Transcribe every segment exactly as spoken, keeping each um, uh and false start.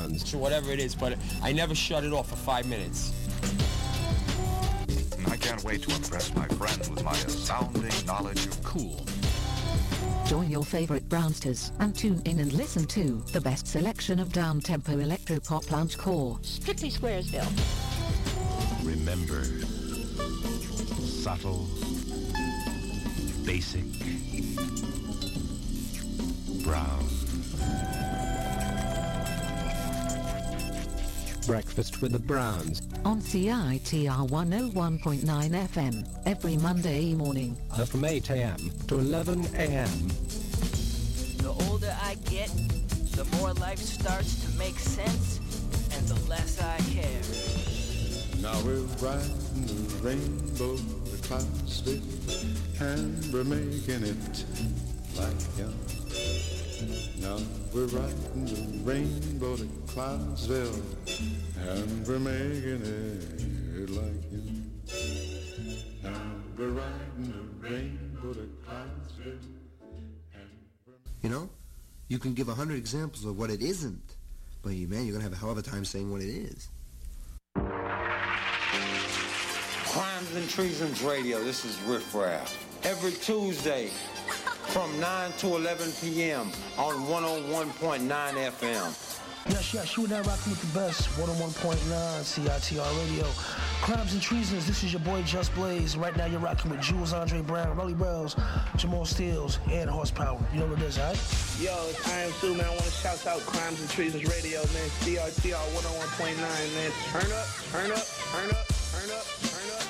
Browns. Or whatever it is, but I never shut it off for five minutes. I can't wait to impress my friends with my astounding knowledge of Cool. Join your favorite Brownsters and tune in and listen to the best selection of down-tempo electro-pop loungecore. Strictly Squaresville. Remember, subtle, basic, brown. Breakfast with the Browns. On C I T R one oh one point nine F M every Monday morning. Uh, from eight a.m. to eleven a.m. The older I get, the more life starts to make sense, and the less I care. Now we're riding the rainbow to Clarksville, and we're making it like young. Now we're riding the rainbow to Clarksville, and we're making it like young. Now we're riding the rainbow to Clarksville. You know, you can give a hundred examples of what it isn't, but you, man, you're gonna have a hell of a time saying what it is. Crimes and Treasons Radio, this is Riff Raff. Every Tuesday from nine to eleven p.m. on one oh one point nine F M. Yes, yes, you and I rocking with the best, one oh one point nine C I T R Radio. Crimes and Treasons, this is your boy Just Blaze. Right now you're rocking with Jules Andre Brown, Rolly Bells, Jamal Steels, and Horsepower. You know what it is, all right? Yo, it's I Am Sue, man. I want to shout out Crimes and Treasons Radio, man. C I T R one oh one point nine, man. Turn up, turn up, turn up, turn up, turn up.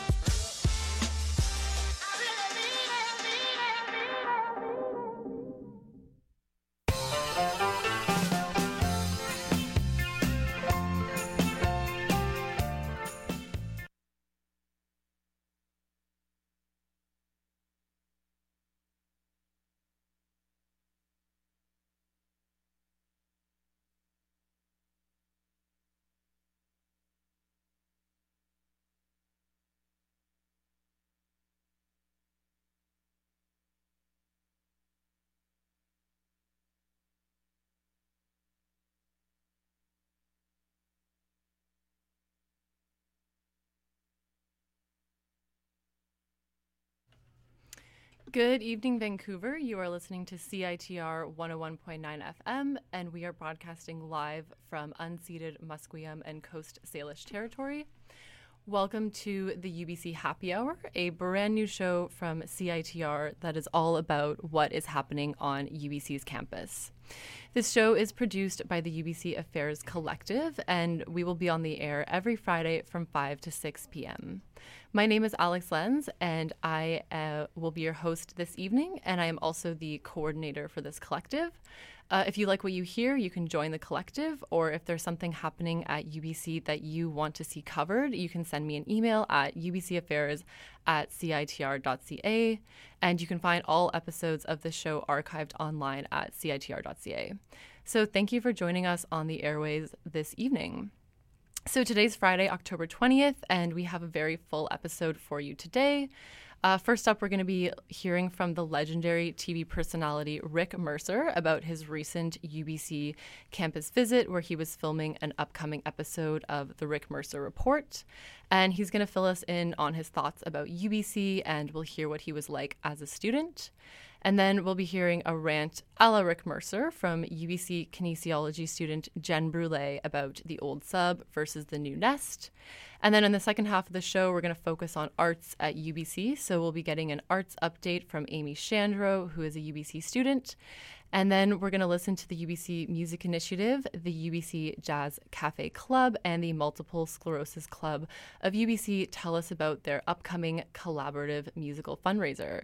Good evening, Vancouver. You are listening to C I T R one oh one point nine F M, and we are broadcasting live from unceded Musqueam and Coast Salish territory. Welcome to the U B C Happy Hour, a brand new show from C I T R that is all about what is happening on U B C's campus. This show is produced by the U B C Affairs Collective, and we will be on the air every Friday from five to six p.m. My name is Alex Lenz, and I uh, will be your host this evening, and I am also the coordinator for this collective. Uh, if you like what you hear, you can join the collective, or if there's something happening at U B C that you want to see covered, you can send me an email at u b c affairs at c i t r dot c a, and you can find all episodes of the show archived online at c i t r dot c a. So thank you for joining us on the airways this evening. So today's Friday, October twentieth, and we have a very full episode for you today. Uh, first up, we're going to be hearing from the legendary T V personality Rick Mercer about his recent U B C campus visit, where he was filming an upcoming episode of The Rick Mercer Report. And he's going to fill us in on his thoughts about U B C, and we'll hear what he was like as a student. And then we'll be hearing a rant a la Rick Mercer from U B C kinesiology student Jen Brule about the old sub versus the new nest. And then in the second half of the show, we're going to focus on arts at U B C. So we'll be getting an arts update from Amy Shandro, who is a U B C student. And then we're going to listen to the U B C Music Initiative, the U B C Jazz Cafe Club, and the Multiple Sclerosis Club of U B C tell us about their upcoming collaborative musical fundraiser.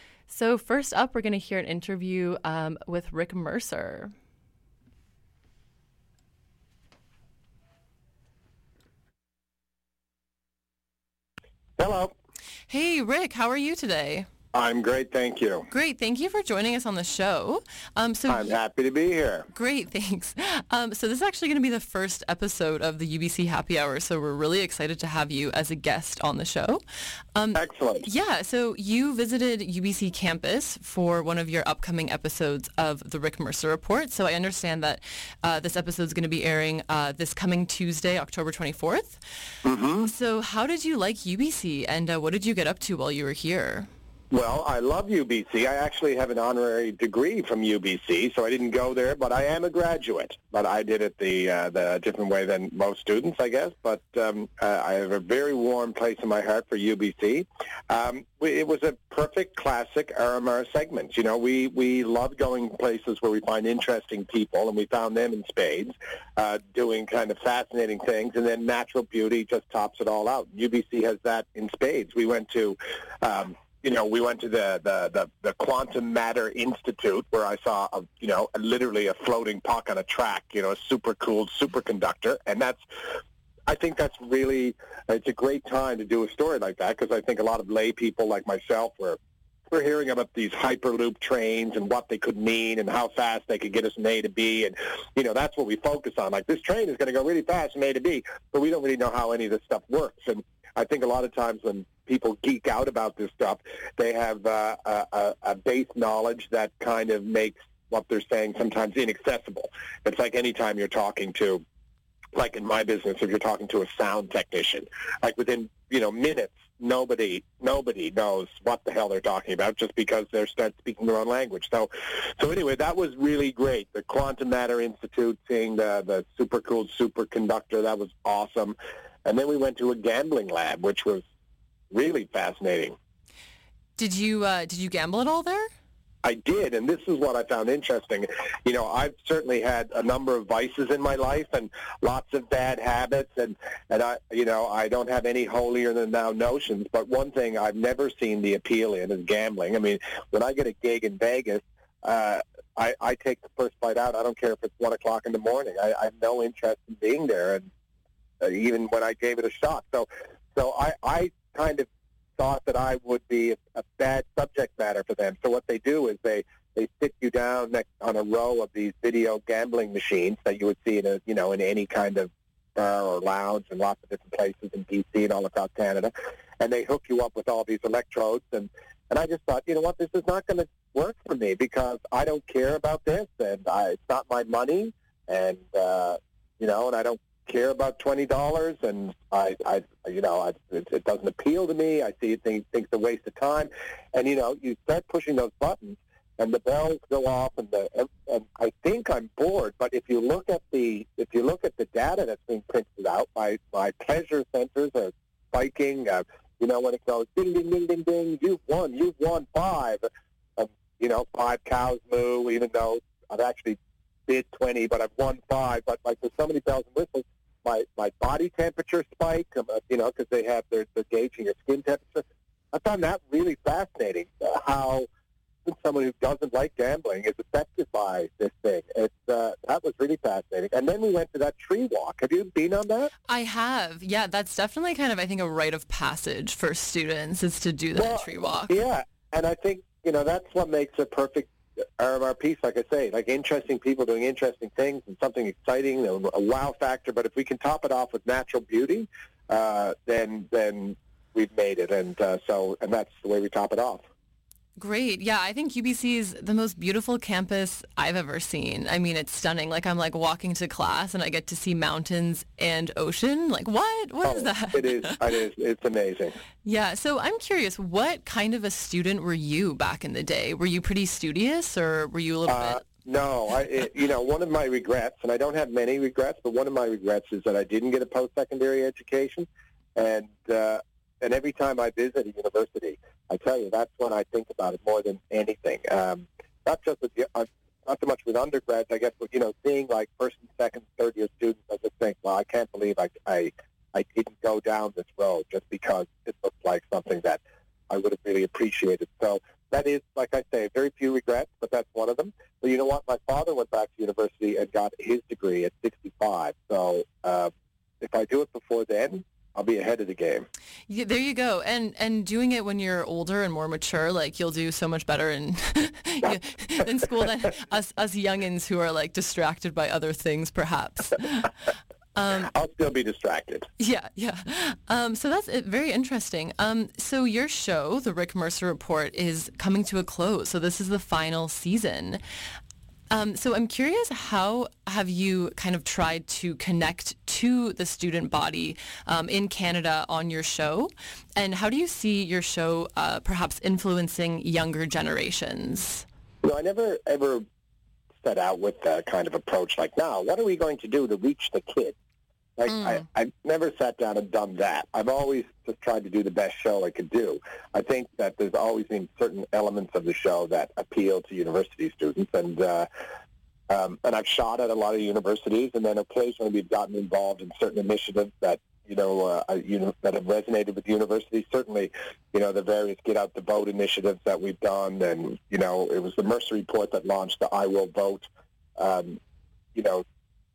So first up, we're going to hear an interview um, with Rick Mercer. Hello. Hey, Rick, how are you today? I'm great, thank you. Great, thank you for joining us on the show. Um, so I'm happy to be here. Great, thanks. Um, so this is actually going to be the first episode of the U B C Happy Hour, so we're really excited to have you as a guest on the show. Um, Excellent. Yeah, so you visited U B C campus for one of your upcoming episodes of the Rick Mercer Report. So I understand that uh, this episode is going to be airing uh, this coming Tuesday, October twenty-fourth. Mm-hmm. So how did you like U B C, and uh, what did you get up to while you were here? Well, I love U B C. I actually have an honorary degree from U B C, so I didn't go there, but I am a graduate. But I did it the uh, the different way than most students, I guess. But um, uh, I have a very warm place in my heart for U B C. Um, we, it was a perfect classic R M R segment. You know, we, we love going places where we find interesting people, and we found them in spades, uh, doing kind of fascinating things, and then natural beauty just tops it all out. U B C has that in spades. We went to... Um, You know, we went to the, the, the, the Quantum Matter Institute where I saw, a, you know, a, literally a floating puck on a track, you know, a super cool superconductor. And that's, I think that's really, it's a great time to do a story like that because I think a lot of lay people like myself were, were hearing about these Hyperloop trains and what they could mean and how fast they could get us from A to B. And, you know, that's what we focus on. Like, this train is going to go really fast from A to B, but we don't really know how any of this stuff works. And I think a lot of times when people geek out about this stuff, they have uh, a, a base knowledge that kind of makes what they're saying sometimes inaccessible. It's like any time you're talking to, like in my business, if you're talking to a sound technician, like within, you know, minutes, nobody nobody knows what the hell they're talking about just because they're start speaking their own language. So, so anyway, that was really great. The Quantum Matter Institute, seeing the, the super cool superconductor, that was awesome. And then we went to a gambling lab, which was really fascinating. Did you uh, did you gamble at all there? I did, and this is what I found interesting. You know, I've certainly had a number of vices in my life and lots of bad habits, and, and I, you know, I don't have any holier-than-thou notions, but one thing I've never seen the appeal in is gambling. I mean, when I get a gig in Vegas, uh, I, I take the first flight out. I don't care if it's one o'clock in the morning. I, I have no interest in being there, and uh, even when I gave it a shot. So, so I, I kind of thought that I would be a, a bad subject matter for them. So what they do is they, they sit you down next on a row of these video gambling machines that you would see in a, you know, in any kind of bar or lounge in lots of different places in D C and all across Canada, and they hook you up with all these electrodes. And, and I just thought, you know what, this is not going to work for me because I don't care about this, and I, it's not my money, and, uh, you know, and I don't care about twenty dollars, and I, I you know, I, it, it doesn't appeal to me. I see it, think, think it's a waste of time. And, you know, you start pushing those buttons, and the bells go off, and the and, and I think I'm bored. But if you look at the if you look at the data that's being printed out, my my pleasure centers are spiking. Uh, you know, when it goes ding ding ding ding ding, you've won, you've won five. Um, you know, five cows moo. Even though I've actually bid twenty, but I've won five. But like there's so many bells and whistles. My, my body temperature spike, um, uh, you know, because they have their, they're gauging your skin temperature. I found that really fascinating, uh, how someone who doesn't like gambling is affected by this thing. It's, uh, that was really fascinating. And then we went to that tree walk. Have you been on that? I have. Yeah, that's definitely kind of, I think, a rite of passage for students is to do that well, tree walk. Yeah, and I think, you know, that's what makes a perfect R M R piece, like I say, like interesting people doing interesting things and something exciting, a, a wow factor. But if we can top it off with natural beauty, uh, then then we've made it. And uh, so, and that's the way we top it off. Great. Yeah, I think U B C is the most beautiful campus I've ever seen. I mean, it's stunning. Like, I'm like walking to class and I get to see mountains and ocean. Like, what? What oh, is that? It is. It is. It's amazing. Yeah. So I'm curious, what kind of a student were you back in the day? Were you pretty studious, or were you a little uh, bit? No. I, it, you know, one of my regrets, and I don't have many regrets, but one of my regrets is that I didn't get a post-secondary education. And, uh, and every time I visit a university, I tell you, that's when I think about it more than anything. Um, not just with the, uh, not so much with undergrads, I guess, but, you know, seeing like first and second, third year students, I just think, well, I can't believe I, I, I didn't go down this road just because it looked like something that I would have really appreciated. So that is, like I say, very few regrets, but that's one of them. But you know what? My father went back to university and got his degree at sixty-five. So uh, if I do it before then, I'll be ahead of the game. Yeah, there you go. And and doing it when you're older and more mature, like you'll do so much better in in school than us us youngins who are like distracted by other things, perhaps. Um, I'll still be distracted. Yeah, yeah. Um, so that's it, very interesting. Um, so your show, The Rick Mercer Report, is coming to a close. So this is the final season. Um, so I'm curious, how have you kind of tried to connect to the student body um, in Canada on your show? And how do you see your show uh, perhaps influencing younger generations? No, I never ever set out with that kind of approach like, now, what are we going to do to reach the kids? Like, mm. I, I've never sat down and done that. I've always just tried to do the best show I could do. I think that there's always been certain elements of the show that appeal to university students, and uh, um, and I've shot at a lot of universities, and then occasionally we've gotten involved in certain initiatives that you know, uh, you know that have resonated with universities. Certainly, you know, the various Get Out the Vote initiatives that we've done, and you know, it was the Mercer Report that launched the I Will Vote. Um, you know.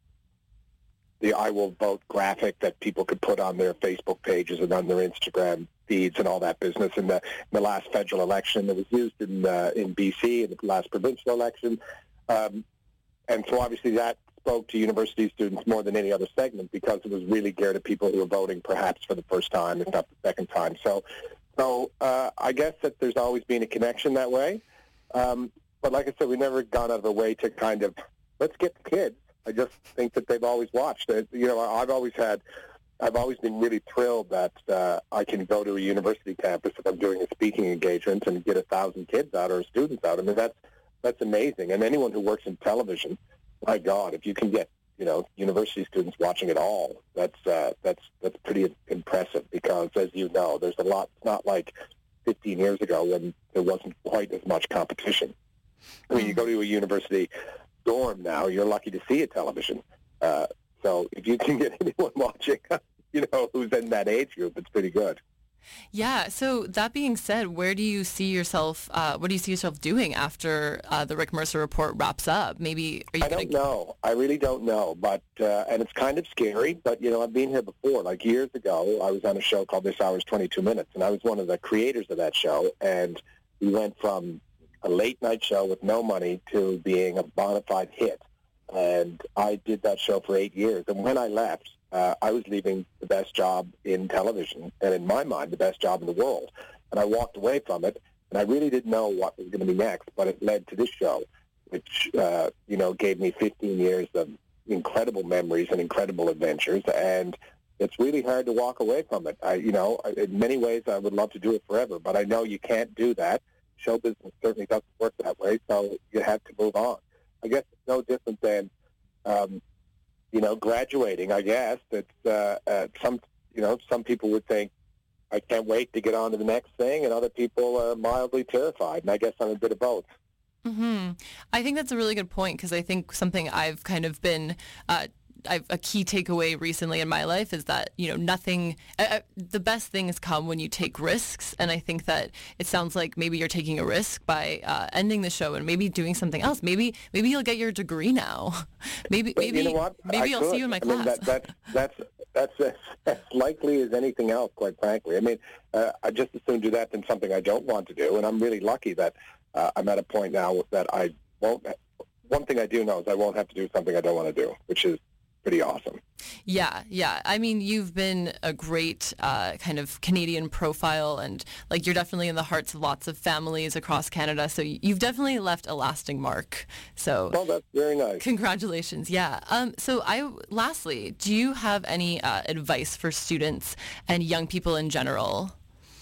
the I Will Vote graphic that people could put on their Facebook pages and on their Instagram feeds and all that business. In the, in the last federal election, it was used in uh, in B C in the last provincial election. Um, and so obviously that spoke to university students more than any other segment because it was really geared at people who were voting perhaps for the first time, if not the second time. So, so uh, I guess that there's always been a connection that way. Um, but like I said, we've never gone out of the way to kind of, let's get the kids. I just think that they've always watched it. You know, I've always had, I've always been really thrilled that uh, I can go to a university campus if I'm doing a speaking engagement and get a thousand kids out or students out. I mean, that's that's amazing. And anyone who works in television, my God, if you can get, you know, university students watching it all, that's uh, that's that's pretty impressive. Because as you know, there's a lot. It's not like fifteen years ago when there wasn't quite as much competition. I mean, you go to a university dorm now, you're lucky to see a television. Uh, so if you can get anyone watching, you know, who's in that age group, it's pretty good. Yeah. So that being said, where do you see yourself? Uh, what do you see yourself doing after uh, the Rick Mercer Report wraps up? Maybe are you I gonna... don't know. I really don't know. But uh, and it's kind of scary. But you know, I've been here before. Like years ago, I was on a show called This Hour's twenty-two minutes, and I was one of the creators of that show. And we went from a late-night show with no money to being a bona fide hit. And I did that show for eight years. And when I left, uh, I was leaving the best job in television, and in my mind, the best job in the world. And I walked away from it, and I really didn't know what was going to be next, but it led to this show, which, uh, you know, gave me fifteen years of incredible memories and incredible adventures. And it's really hard to walk away from it. I, you know, in many ways, I would love to do it forever, but I know you can't do that. Show business certainly doesn't work that way, so you have to move on. I guess it's no different than, um, you know, graduating. I guess it's uh, uh, some, you know, some people would think, I can't wait to get on to the next thing, and other people are mildly terrified, and I guess I'm a bit of both. Mm-hmm. I think that's a really good point, because I think something I've kind of been uh, I've, a key takeaway recently in my life is that, you know, nothing, uh, the best things come when you take risks. And I think that it sounds like maybe you're taking a risk by uh, ending the show and maybe doing something else. Maybe maybe you'll get your degree now. maybe but maybe you know what? maybe I I'll could. see you in my I class. mean, that, that, that's that's as, as likely as anything else, quite frankly. I mean, uh, I just as soon do that than something I don't want to do. And I'm really lucky that uh, I'm at a point now that I won't. One thing I do know is I won't have to do something I don't want to do, which is pretty awesome. Yeah, yeah. I mean, you've been a great uh, kind of Canadian profile, and like you're definitely in the hearts of lots of families across Canada. So you've definitely left a lasting mark. So, well, that's very nice. Congratulations. Yeah. Um, so, I lastly, do you have any uh, advice for students and young people in general?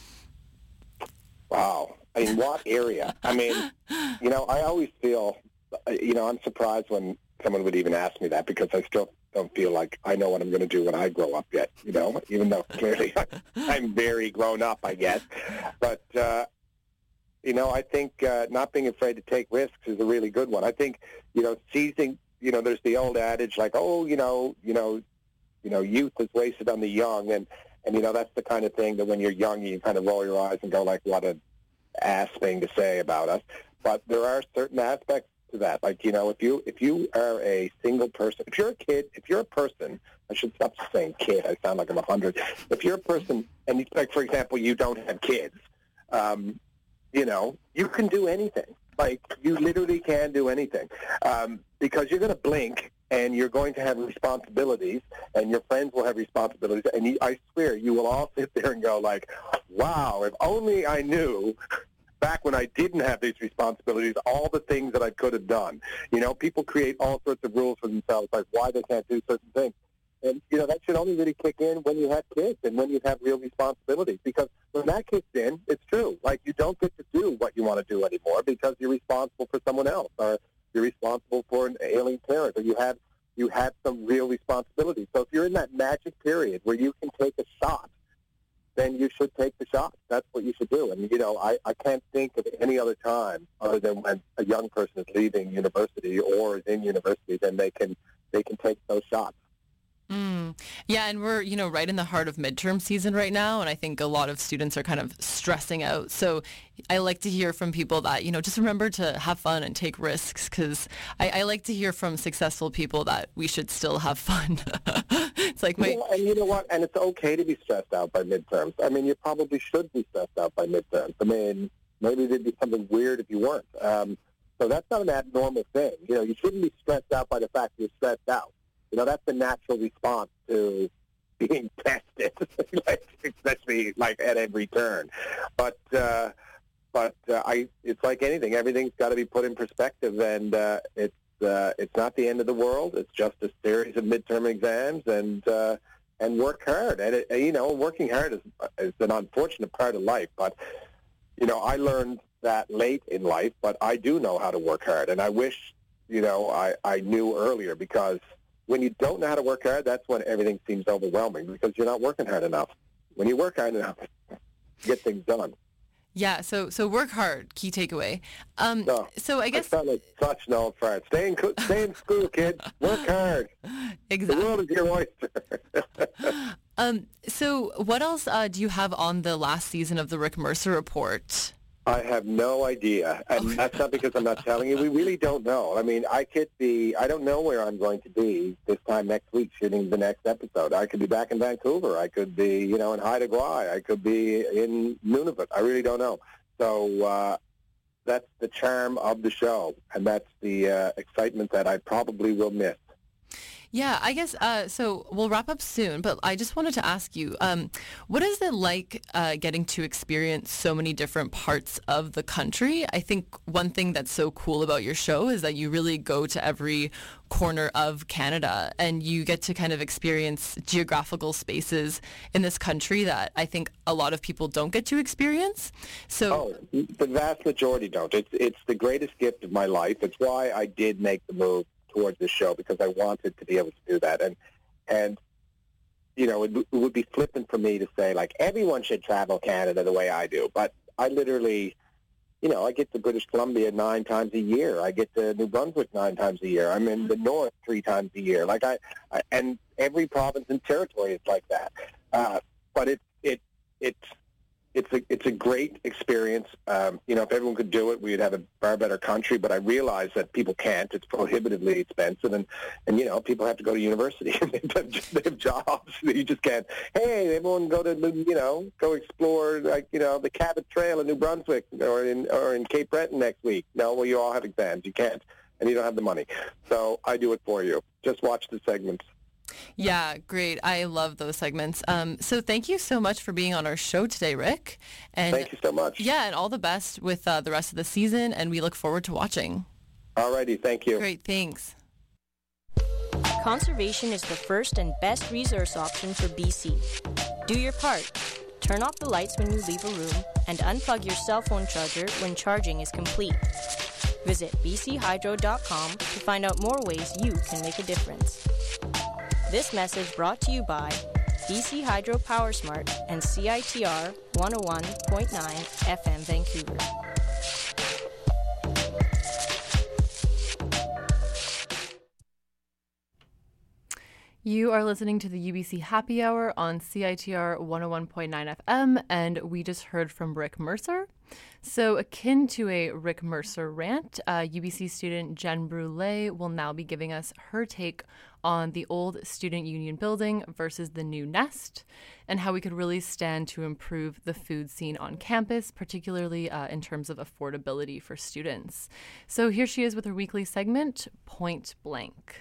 Wow. In what area? I mean, you know, I always feel, you know, I'm surprised when someone would even ask me that, because I still don't feel like I know what I'm going to do when I grow up yet, you know, even though clearly I'm very grown up, I guess. But, uh, you know, I think uh, not being afraid to take risks is a really good one. I think, you know, seizing, you know, there's the old adage like, oh, you know, you know, you know, youth is wasted on the young. And, and, you know, that's the kind of thing that when you're young, you kind of roll your eyes and go like, what an ass thing to say about us. But there are certain aspects to that. Like, you know, if you if you are a single person, if you're a kid, if you're a person, I should stop saying kid. I sound like I'm a hundred. If you're a person, and you, like for example, you don't have kids, um, you know, you can do anything. Like, you literally can do anything um, because you're going to blink and you're going to have responsibilities and your friends will have responsibilities. And you, I swear you will all sit there and go like, wow, if only I knew back when I didn't have these responsibilities, all the things that I could have done. You know, people create all sorts of rules for themselves, like why they can't do certain things. And, you know, that should only really kick in when you have kids and when you have real responsibilities. Because when that kicks in, it's true. Like, you don't get to do what you want to do anymore because you're responsible for someone else, or you're responsible for an ailing parent, or you have you have some real responsibility. So if you're in that magic period where you can take a shot, then you should take the shot. That's what you should do. And, you know, I, I can't think of any other time other than when a young person is leaving university or is in university, then they can they can take those shots. Mm. Yeah, and we're, you know, right in the heart of midterm season right now, and I think a lot of students are kind of stressing out. So I like to hear from people that, you know, just remember to have fun and take risks, because I, I like to hear from successful people that we should still have fun. It's like my... You know, and you know what? And it's okay to be stressed out by midterms. I mean, you probably should be stressed out by midterms. I mean, maybe there'd be something weird if you weren't. Um, so that's not an abnormal thing. You know, you shouldn't be stressed out by the fact you're stressed out. You know, that's the natural response to being tested, like, especially like at every turn. But uh, but uh, I, it's like anything. Everything's got to be put in perspective, and uh, it's uh, it's not the end of the world. It's just a series of midterm exams, and uh, and work hard. And it, you know, working hard is is an unfortunate part of life. But you know, I learned that late in life. But I do know how to work hard, and I wish, you know, I, I knew earlier, because when you don't know how to work hard, that's when everything seems overwhelming, because you're not working hard enough. When you work hard enough, you get things done. Yeah, so so work hard, key takeaway. Um, no, so I guess... I sound like such an old fart. Stay in, stay in school, kids. Work hard. Exactly. The world is your oyster. um, so what else uh, do you have on the last season of the Rick Mercer Report? I have no idea, and okay. That's not because I'm not telling you. We really don't know. I mean, I could be, I don't know where I'm going to be this time next week shooting the next episode. I could be back in Vancouver. I could be, you know, in Haida Gwaii. I could be in Nunavut. I really don't know. So uh, that's the charm of the show, and that's the uh, excitement that I probably will miss. Yeah, I guess, uh, so we'll wrap up soon, but I just wanted to ask you, um, what is it like uh, getting to experience so many different parts of the country? I think one thing that's so cool about your show is that you really go to every corner of Canada, and you get to kind of experience geographical spaces in this country that I think a lot of people don't get to experience. So, oh, the vast majority don't. It's, it's the greatest gift of my life. It's why I did make the move towards this show, because I wanted to be able to do that. And, and you know, it, it would be flippant for me to say, like, everyone should travel Canada the way I do. But I literally, you know, I get to British Columbia nine times a year. I get to New Brunswick nine times a year. I'm in the North three times a year. Like I, I and every province and territory is like that. Uh, but it, it, it's, It's a it's a great experience. Um, you know, if everyone could do it, we'd have a far better country. But I realize that people can't. It's prohibitively expensive, and, and you know, people have to go to university and they have, they have jobs. You just can't. Hey, everyone go to you know go explore like you know the Cabot Trail in New Brunswick or in or in Cape Breton next week. No, well, you all have exams. You can't, and you don't have the money. So I do it for you. Just watch the segments. Yeah, great. I love those segments. Um, so thank you so much for being on our show today, Rick. And thank you so much. Yeah, and all the best with uh, the rest of the season, and we look forward to watching. All righty, thank you. Great, thanks. Conservation is the first and best resource option for B C. Do your part. Turn off the lights when you leave a room, and unplug your cell phone charger when charging is complete. Visit b c hydro dot com to find out more ways you can make a difference. This message brought to you by B C Hydro PowerSmart and C I T R one oh one point nine F M Vancouver. You are listening to the U B C Happy Hour on C I T R one oh one point nine F M, and we just heard from Rick Mercer. So akin to a Rick Mercer rant, uh, U B C student Jen Brule will now be giving us her take on the old Student Union building versus the new Nest, and how we could really stand to improve the food scene on campus, particularly uh, in terms of affordability for students. So here she is with her weekly segment, Point Blank.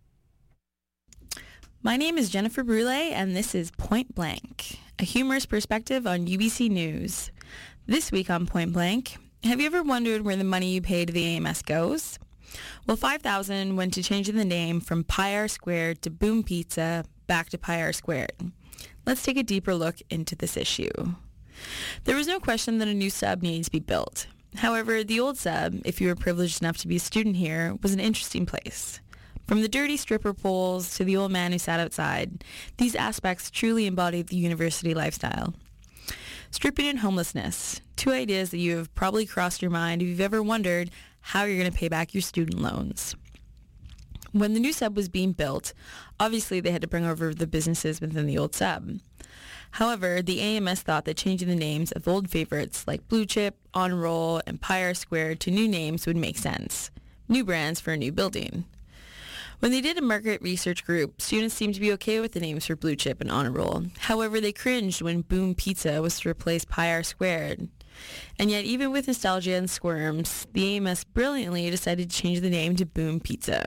My name is Jennifer Brule, and this is Point Blank, a humorous perspective on U B C News. This week on Point Blank, have you ever wondered where the money you pay to the A M S goes? Well, five thousand dollars went to changing the name from Pi R Squared to Boom Pizza back to Pi R Squared. Let's take a deeper look into this issue. There was no question that a new sub needs to be built. However, the old sub, if you were privileged enough to be a student here, was an interesting place. From the dirty stripper poles to the old man who sat outside, these aspects truly embodied the university lifestyle. Stripping and homelessness, two ideas that you have probably crossed your mind if you've ever wondered how you're going to pay back your student loans. When the new sub was being built, obviously they had to bring over the businesses within the old sub. However, the A M S thought that changing the names of old favorites like Blue Chip, Honor Roll, and Pi R Squared to new names would make sense. New brands for a new building. When they did a market research group, students seemed to be okay with the names for Blue Chip and Honor Roll. However, they cringed when Boom Pizza was to replace Pi R Squared. And yet, even with nostalgia and squirms, the A M S brilliantly decided to change the name to Boom Pizza.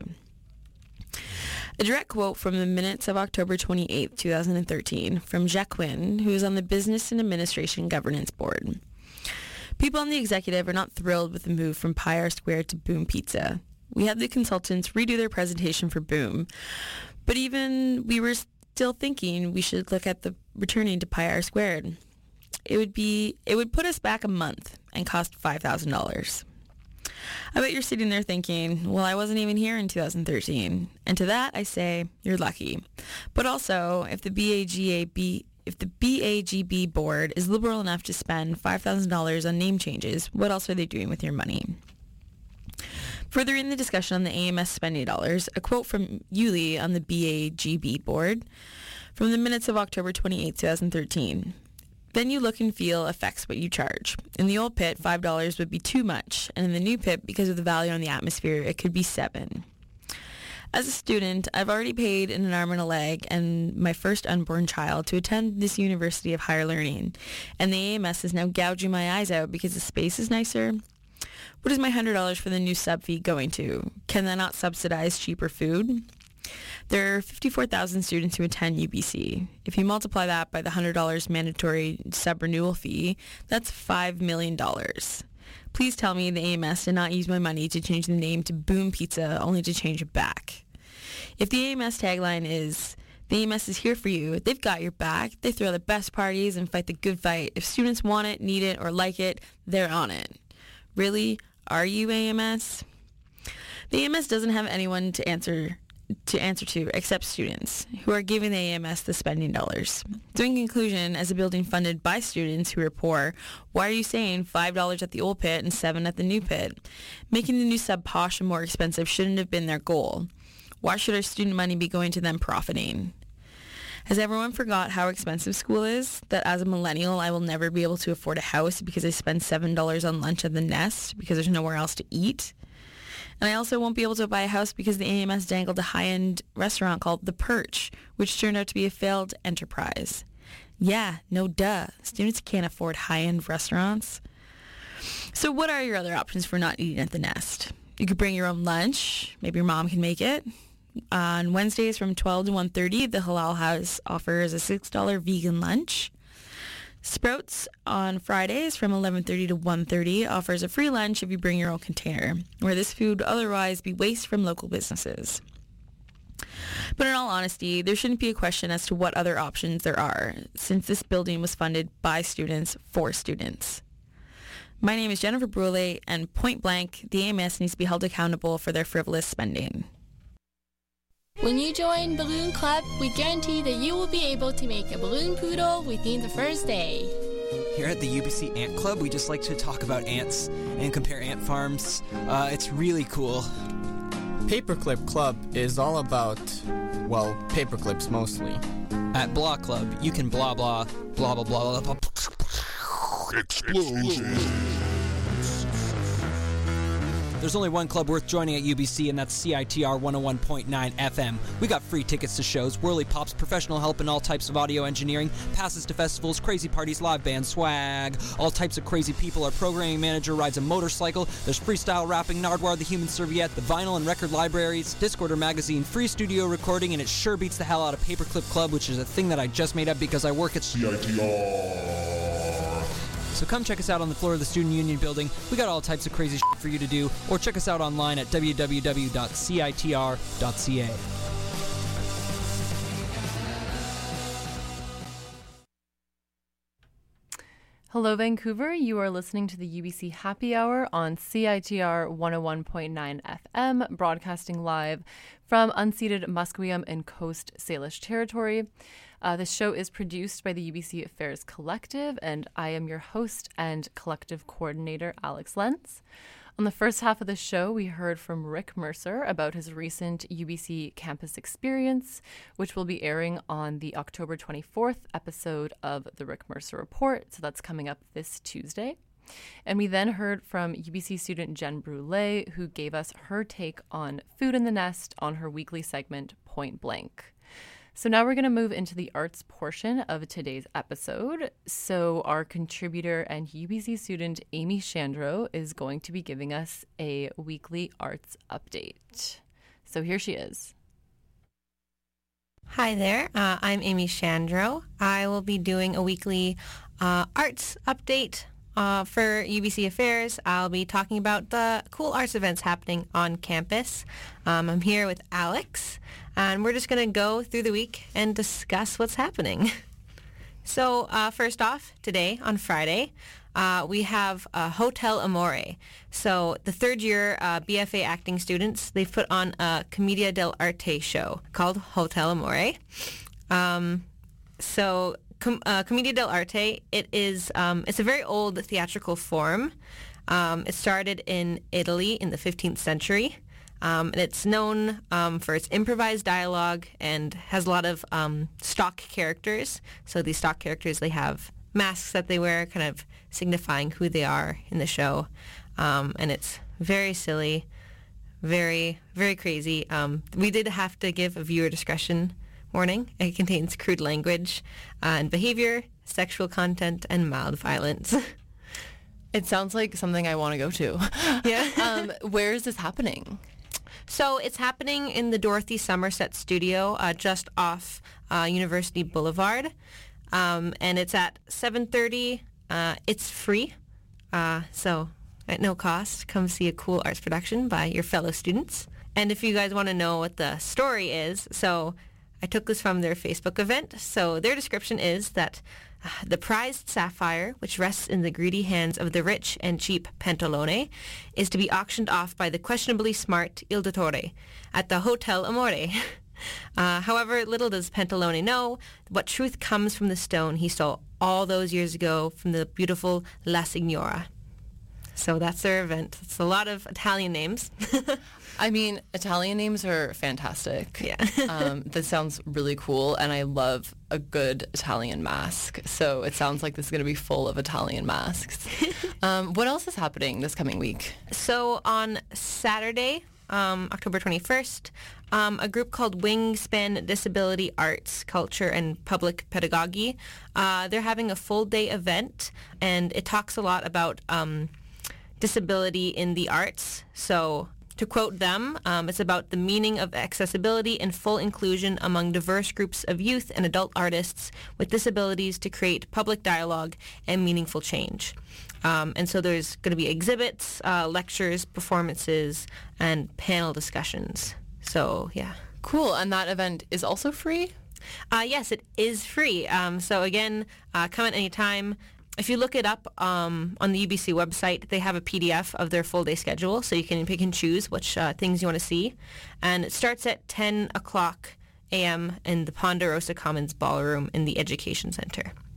A direct quote from the minutes of October twenty-eighth, twenty thirteen, from Jacqueline, who is on the Business and Administration Governance Board. People on the executive are not thrilled with the move from Pi R Squared to Boom Pizza. We had the consultants redo their presentation for Boom, but even we were still thinking we should look at the returning to Pi R Squared. It would be it would put us back a month and cost five thousand dollars. I bet you're sitting there thinking, well, I wasn't even here in two thousand thirteen. And to that I say, you're lucky. But also, if the B A G A B if the B A G B board is liberal enough to spend five thousand dollars on name changes, what else are they doing with your money? Furthering the discussion on the A M S spending dollars, a quote from Yuli on the B A G B board from the minutes of October twenty-eighth, twenty thirteen. Then you look and feel affects what you charge. In the old pit, five dollars would be too much, and in the new pit, because of the value on the atmosphere, it could be seven. As a student, I've already paid in an arm and a leg and my first unborn child to attend this University of Higher Learning, and the A M S is now gouging my eyes out because the space is nicer. What is my one hundred dollars for the new sub fee going to? Can that not subsidize cheaper food? There are fifty-four thousand students who attend U B C. If you multiply that by the one hundred dollars mandatory sub renewal fee, that's five million dollars. Please tell me the A M S did not use my money to change the name to Boom Pizza only to change it back. If the A M S tagline is, the A M S is here for you, they've got your back, they throw the best parties and fight the good fight. If students want it, need it, or like it, they're on it. Really? Are you A M S? The A M S doesn't have anyone to answer to answer to except students who are giving the A M S the spending dollars. So in conclusion, as a building funded by students who are poor, why are you saying five dollars at the old pit and seven dollars at the new pit? Making the new sub posh and more expensive shouldn't have been their goal. Why should our student money be going to them profiting? Has everyone forgot how expensive school is? That as a millennial, I will never be able to afford a house because I spend seven dollars on lunch at the Nest because there's nowhere else to eat? And I also won't be able to buy a house because the A M S dangled a high-end restaurant called The Perch, which turned out to be a failed enterprise. Yeah, no duh. Students can't afford high-end restaurants. So what are your other options for not eating at the Nest? You could bring your own lunch. Maybe your mom can make it. On Wednesdays from twelve to one thirty, the Halal House offers a six dollars vegan lunch. Sprouts on Fridays from eleven thirty to one thirty offers a free lunch if you bring your own container, where this food would otherwise be waste from local businesses. But in all honesty, there shouldn't be a question as to what other options there are, since this building was funded by students for students. My name is Jennifer Brule, and point blank, the A M S needs to be held accountable for their frivolous spending. When you join Balloon Club, we guarantee that you will be able to make a balloon poodle within the first day. Here at the U B C Ant Club, we just like to talk about ants and compare ant farms. Uh, it's really cool. Paperclip Club is all about well, paper clips mostly. At Blah Club, you can blah blah, blah blah blah blah blah. Explosions. There's only one club worth joining at U B C, and that's C I T R one oh one point nine F M. We got free tickets to shows, whirly pops, professional help in all types of audio engineering, passes to festivals, crazy parties, live band swag, all types of crazy people. Our programming manager rides a motorcycle. There's freestyle rapping, Nardwar the Human Serviette, the vinyl and record libraries, Discorder magazine, free studio recording, and it sure beats the hell out of Paperclip Club, which is a thing that I just made up because I work at C I T R. So come check us out on the floor of the Student Union building. We got all types of crazy shit for you to do, or check us out online at w w w dot c i t r dot c a. Hello, Vancouver. You are listening to the U B C Happy Hour on C I T R one oh one point nine F M, broadcasting live from unceded Musqueam and Coast Salish territory. Uh, this show is produced by the U B C Affairs Collective, and I am your host and collective coordinator, Alex Lentz. On the first half of the show, we heard from Rick Mercer about his recent U B C campus experience, which will be airing on the October twenty-fourth episode of the Rick Mercer Report. So that's coming up this Tuesday. And we then heard from U B C student Jen Brule, who gave us her take on Food in the Nest on her weekly segment, Point Blank. So now we're going to move into the arts portion of today's episode. So our contributor and U B C student Amy Shandro is going to be giving us a weekly arts update. So here she is. Hi there, uh, I'm Amy Shandro. I will be doing a weekly uh, arts update uh, for U B C Affairs. I'll be talking about the cool arts events happening on campus. Um, I'm here with Alex, and we're just going to go through the week and discuss what's happening. So uh, first off, today on Friday, uh, we have uh, Hotel Amore. So the third year uh, B F A acting students, they've put on a Commedia dell'arte show called Hotel Amore. Um, so com- uh, Commedia dell'arte, it is um, it's a very old theatrical form. Um, it started in Italy in the fifteenth century. Um, and it's known um, for its improvised dialogue and has a lot of um, stock characters. So these stock characters, they have masks that they wear, kind of signifying who they are in the show. Um, and it's very silly, very, very crazy. Um, we did have to give a viewer discretion warning. It contains crude language uh, and behavior, sexual content, and mild violence. It sounds like something I want to go to. Yeah. um, where is this happening? So it's happening in the Dorothy Somerset studio uh, just off uh, University Boulevard. Um, and it's at seven thirty. Uh, it's free. Uh, so at no cost, come see a cool arts production by your fellow students. And if you guys want to know what the story is, so I took this from their Facebook event. So their description is that uh, the prized sapphire, which rests in the greedy hands of the rich and cheap Pantalone, is to be auctioned off by the questionably smart Il Dottore at the Hotel Amore. Uh, however, little does Pantalone know what truth comes from the stone he stole all those years ago from the beautiful La Signora. So that's their event. It's a lot of Italian names. I mean, Italian names are fantastic. Yeah. um, this sounds really cool, and I love a good Italian mask. So it sounds like this is going to be full of Italian masks. um, what else is happening this coming week? So on Saturday, um, October twenty-first, um, a group called Wingspan Disability Arts, Culture, and Public Pedagogy, uh, they're having a full-day event, and it talks a lot about um, disability in the arts. So to quote them, um, it's about the meaning of accessibility and full inclusion among diverse groups of youth and adult artists with disabilities to create public dialogue and meaningful change. Um, and so there's going to be exhibits, uh, lectures, performances, and panel discussions. So, yeah. Cool. And that event is also free? Uh, yes, it is free. Um, so, again, uh, come at any time. If you look it up um, on the U B C website, they have a P D F of their full-day schedule, so you can pick and choose which uh, things you want to see. And it starts at ten o'clock a.m. in the Ponderosa Commons Ballroom in the Education Center.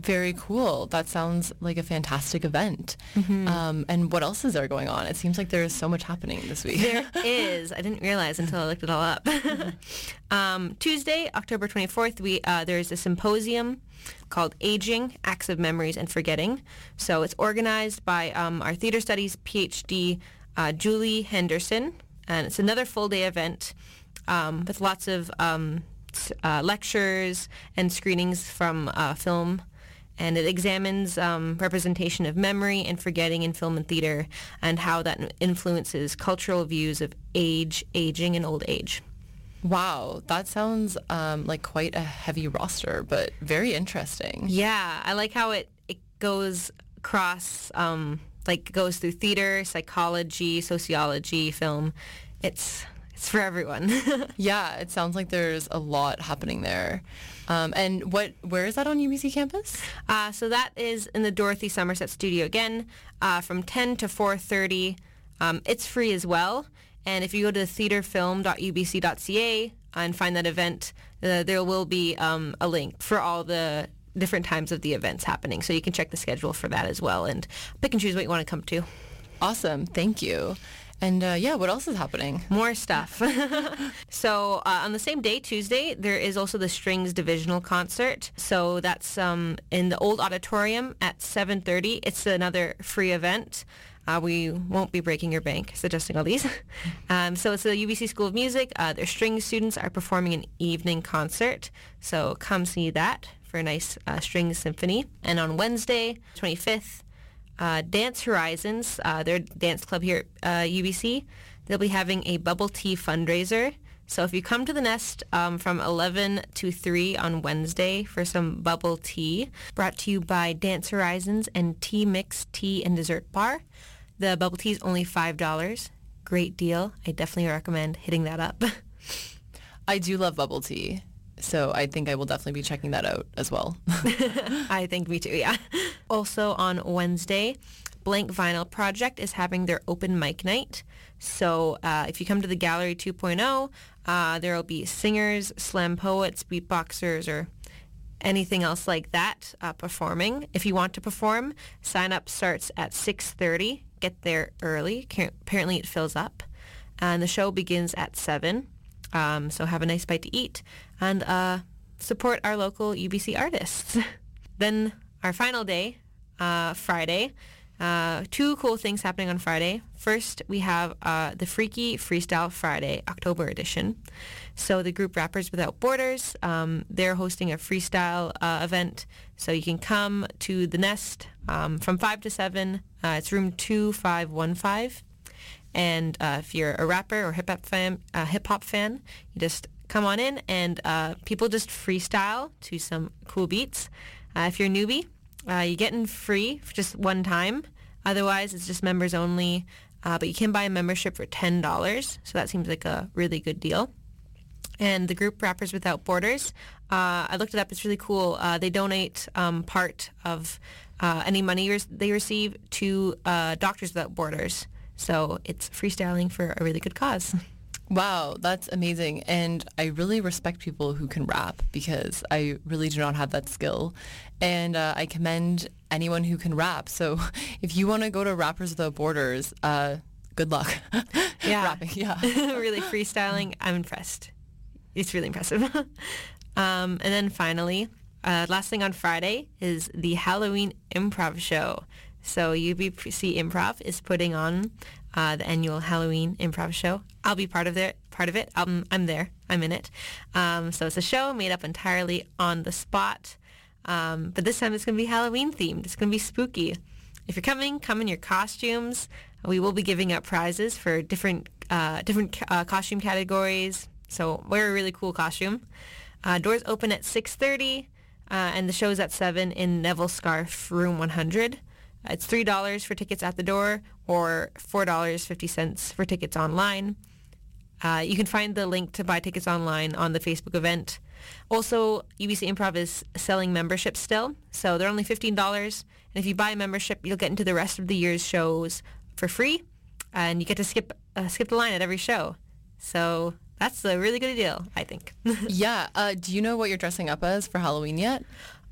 Very cool. That sounds like a fantastic event. Mhm. Um, and what else is there going on? It seems like there is so much happening this week. There is. I didn't realize until I looked it all up. um, Tuesday, October twenty-fourth, we uh, there's a symposium called Aging, Acts of Memories and Forgetting. So it's organized by um, our theater studies PhD, uh, Julie Henderson. And it's another full-day event um, with lots of um, s- uh, lectures and screenings from uh, film. And it examines um, representation of memory and forgetting in film and theater and how that influences cultural views of age, aging, and old age. Wow, that sounds um, like quite a heavy roster, but very interesting. Yeah, I like how it, it goes across, um, like goes through theater, psychology, sociology, film. It's it's for everyone. Yeah, it sounds like there's a lot happening there. Um, and what? Where is that on U B C campus? Uh, so that is in the Dorothy Somerset studio again, uh, from ten to four thirty. Um, it's free as well. And if you go to theater film dot u b c dot c a and find that event, uh, there will be um, a link for all the different times of the events happening. So you can check the schedule for that as well and pick and choose what you want to come to. Awesome. Thank you. And uh, yeah, what else is happening? More stuff. So uh, on the same day, Tuesday, there is also the Strings Divisional Concert. So that's um, in the old auditorium at seven thirty. It's another free event. Uh, we won't be breaking your bank suggesting all these. um, so it's the U B C School of Music. Uh, their string students are performing an evening concert. So come see that for a nice uh, string symphony. And on Wednesday, twenty-fifth, uh, Dance Horizons, uh, their dance club here at uh, U B C, they'll be having a bubble tea fundraiser. So if you come to the Nest um, from eleven to three on Wednesday for some bubble tea, brought to you by Dance Horizons and Tea Mix Tea and Dessert Bar. The bubble tea is only five dollars. Great deal. I definitely recommend hitting that up. I do love bubble tea, so I think I will definitely be checking that out as well. I think me too, yeah. Also on Wednesday, Blank Vinyl Project is having their open mic night. So uh, if you come to the Gallery two point oh, uh, there will be singers, slam poets, beatboxers, or anything else like that uh, performing. If you want to perform, sign up starts at six thirty. Get there early. Apparently it fills up. And the show begins at seven. Um, so have a nice bite to eat and uh, support our local U B C artists. Then our final day, uh, Friday. Uh, two cool things happening on Friday. First, we have uh, the Freaky Freestyle Friday, October edition. So the group Rappers Without Borders, um, they're hosting a freestyle uh, event. So you can come to the Nest um, from five to seven. Uh, it's room two five one five. And uh, if you're a rapper or hip-hop fan, uh, hip-hop fan, you just come on in and uh, people just freestyle to some cool beats. Uh, if you're a newbie, Uh, you get in free for just one time. Otherwise, it's just members only. Uh, but you can buy a membership for ten dollars. So that seems like a really good deal. And the group Rappers Without Borders, uh, I looked it up. It's really cool. Uh, they donate um, part of uh, any money re- they receive to uh, Doctors Without Borders. So it's freestyling for a really good cause. Wow, that's amazing. And I really respect people who can rap because I really do not have that skill. And uh, I commend anyone who can rap. So if you want to go to Rappers Without Borders, uh, good luck. Yeah. Rapping, yeah. Really freestyling. I'm impressed. It's really impressive. um, and then finally, uh, last thing on Friday is the Halloween Improv Show. So U B C Improv is putting on uh, the annual Halloween Improv Show. I'll be part of it. Part of it. Um, I'm there. I'm in it. Um, so it's a show made up entirely on the spot. Um, but this time it's going to be Halloween themed. It's going to be spooky. If you're coming, come in your costumes. We will be giving out prizes for different uh, different uh, costume categories. So wear a really cool costume. Uh, doors open at six thirty, uh, and the show is at seven in Neville Scarf Room one hundred. It's three dollars for tickets at the door or four dollars and fifty cents for tickets online. Uh, you can find the link to buy tickets online on the Facebook event. Also, U B C Improv is selling memberships still, so they're only fifteen dollars. And if you buy a membership, you'll get into the rest of the year's shows for free, and you get to skip uh, skip the line at every show. So that's a really good deal, I think. Yeah. Uh, do you know what you're dressing up as for Halloween yet?